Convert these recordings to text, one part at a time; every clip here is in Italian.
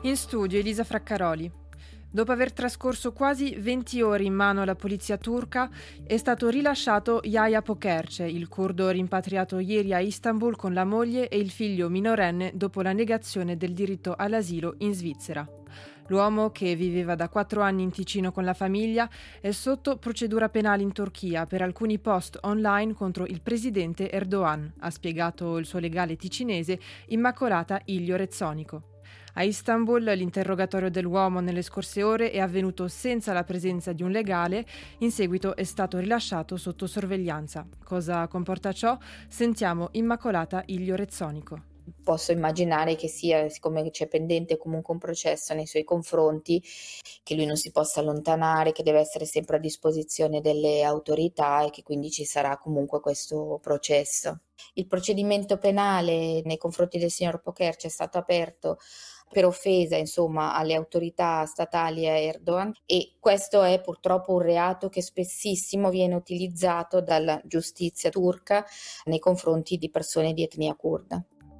In studio Elisa Fraccaroli. Dopo aver trascorso quasi 20 ore in mano alla polizia turca, è stato rilasciato Yahya Pokerce, il curdo rimpatriato ieri a Istanbul con la moglie e il figlio minorenne dopo la negazione del diritto all'asilo in Svizzera. L'uomo, che viveva da 4 anni in Ticino con la famiglia, è sotto procedura penale in Turchia per alcuni post online contro il presidente Erdogan, ha spiegato il suo legale ticinese Immacolata Ilio Rezzonico. A Istanbul l'interrogatorio dell'uomo nelle scorse ore è avvenuto senza la presenza di un legale, in seguito è stato rilasciato sotto sorveglianza. Cosa comporta ciò? Sentiamo Immacolata Ilio Rezzonico. Posso immaginare che sia, siccome c'è pendente comunque un processo nei suoi confronti, che lui non si possa allontanare, che deve essere sempre a disposizione delle autorità e che quindi ci sarà comunque questo processo. Il procedimento penale nei confronti del signor Pokerce è stato aperto per offesa, alle autorità statali e a Erdogan, e questo è purtroppo un reato che spessissimo viene utilizzato dalla giustizia turca nei confronti di persone di etnia curda.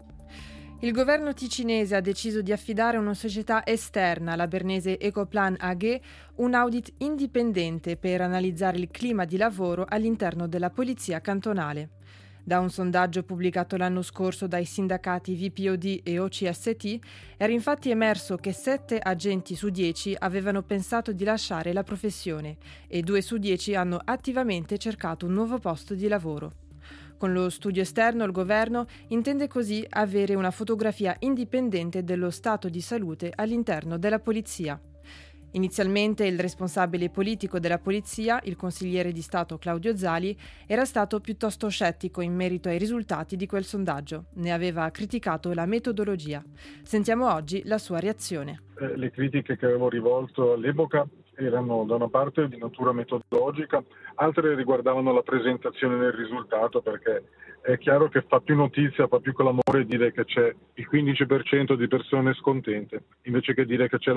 Il governo ticinese ha deciso di affidare a una società esterna, la bernese Ecoplan AG, un audit indipendente per analizzare il clima di lavoro all'interno della polizia cantonale. Da un sondaggio pubblicato l'anno scorso dai sindacati VPOD e OCST era infatti emerso che 7 agenti su 10 avevano pensato di lasciare la professione e 2 su 10 hanno attivamente cercato un nuovo posto di lavoro. Con lo studio esterno il governo intende così avere una fotografia indipendente dello stato di salute all'interno della polizia. Inizialmente il responsabile politico della polizia, il consigliere di Stato Claudio Zali, era stato piuttosto scettico in merito ai risultati di quel sondaggio. Ne aveva criticato la metodologia. Sentiamo oggi la sua reazione. Le critiche che avevo rivolto all'epoca erano da una parte di natura metodologica, altre riguardavano la presentazione del risultato, perché è chiaro che fa più notizia, fa più clamore dire che c'è il 15% di persone scontente, invece che dire che c'è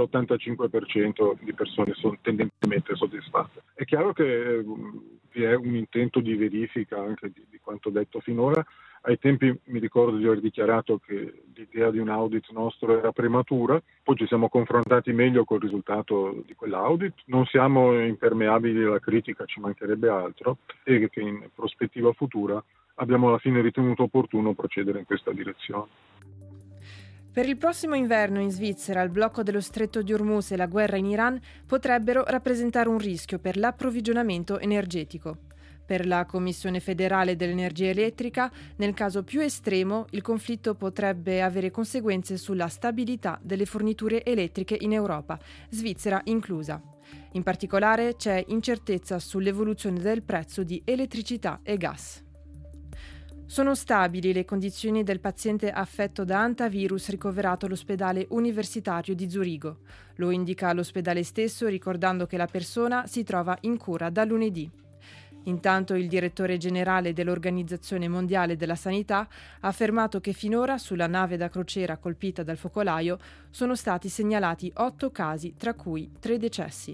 l'85% di persone tendenzialmente soddisfatte. È chiaro che vi è un intento di verifica anche di quanto detto finora. Ai tempi mi ricordo di aver dichiarato che l'idea di un audit nostro era prematura, poi ci siamo confrontati meglio col risultato di quell'audit, non siamo impermeabili alla critica, ci mancherebbe altro, e che in prospettiva futura abbiamo alla fine ritenuto opportuno procedere in questa direzione. Per il prossimo inverno in Svizzera il blocco dello Stretto di Hormuz e la guerra in Iran potrebbero rappresentare un rischio per l'approvvigionamento energetico. Per la Commissione federale dell'energia elettrica, nel caso più estremo, il conflitto potrebbe avere conseguenze sulla stabilità delle forniture elettriche in Europa, Svizzera inclusa. In particolare c'è incertezza sull'evoluzione del prezzo di elettricità e gas. Sono stabili le condizioni del paziente affetto da hantavirus ricoverato all'ospedale universitario di Zurigo. Lo indica l'ospedale stesso, ricordando che la persona si trova in cura da lunedì. Intanto il direttore generale dell'Organizzazione Mondiale della Sanità ha affermato che finora sulla nave da crociera colpita dal focolaio sono stati segnalati 8 casi, tra cui 3 decessi.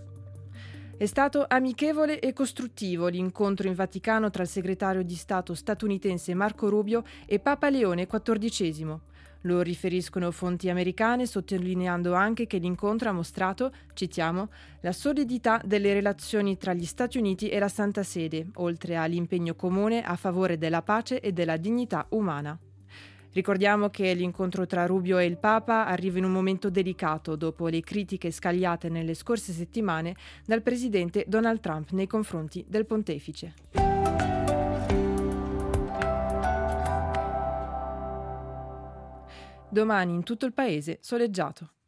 È stato amichevole e costruttivo l'incontro in Vaticano tra il segretario di Stato statunitense Marco Rubio e Papa Leone XIV. Lo riferiscono fonti americane, sottolineando anche che l'incontro ha mostrato, citiamo, la solidità delle relazioni tra gli Stati Uniti e la Santa Sede, oltre all'impegno comune a favore della pace e della dignità umana. Ricordiamo che l'incontro tra Rubio e il Papa arriva in un momento delicato dopo le critiche scagliate nelle scorse settimane dal presidente Donald Trump nei confronti del pontefice. Domani in tutto il paese soleggiato.